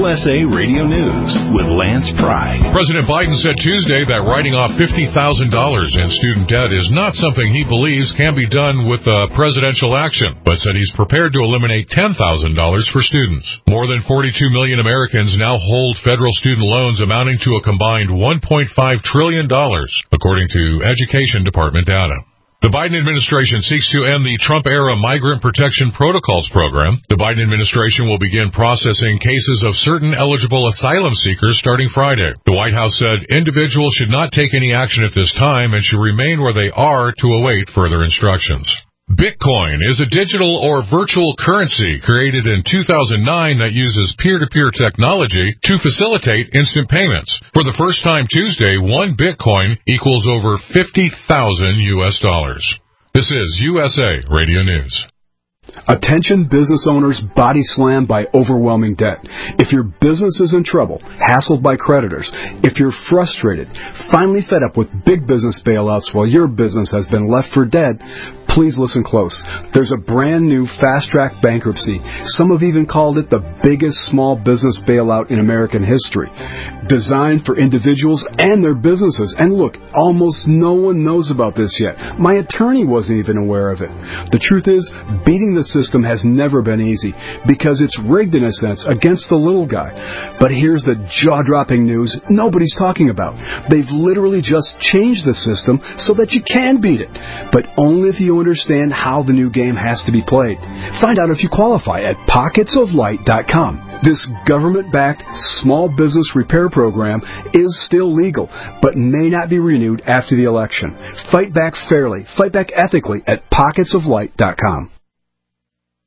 USA Radio News with Lance Pry. President Biden said Tuesday that writing off $50,000 in student debt is not something he believes can be done with presidential action, but said he's prepared to eliminate $10,000 for students. More than 42 million Americans now hold federal student loans amounting to a combined $1.5 trillion, according to Education Department data. The Biden administration seeks to end the Trump-era Migrant Protection Protocols program. The Biden administration will begin processing cases of certain eligible asylum seekers starting Friday. The White House said individuals should not take any action at this time and should remain where they are to await further instructions. Bitcoin is a digital or virtual currency created in 2009 that uses peer-to-peer technology to facilitate instant payments. For the first time Tuesday, one Bitcoin equals over $50,000 US. This is USA Radio News. Attention business owners body slammed by overwhelming debt. If your business is in trouble, hassled by creditors, if you're frustrated, finally fed up with big business bailouts while your business has been left for dead, please listen close. There's a brand new fast-track bankruptcy. Some have even called it the biggest small business bailout in American history. Designed for individuals and their businesses. And look, almost no one knows about this yet. My attorney wasn't even aware of it. The truth is, beating the system has never been easy because it's rigged in a sense against the little guy. But here's the jaw-dropping news nobody's talking about. They've literally just changed the system so that you can beat it, but only if you understand how the new game has to be played. Find out if you qualify at pocketsoflight.com. This government-backed small business repair program is still legal, but may not be renewed after the election. Fight back fairly, fight back ethically at pocketsoflight.com.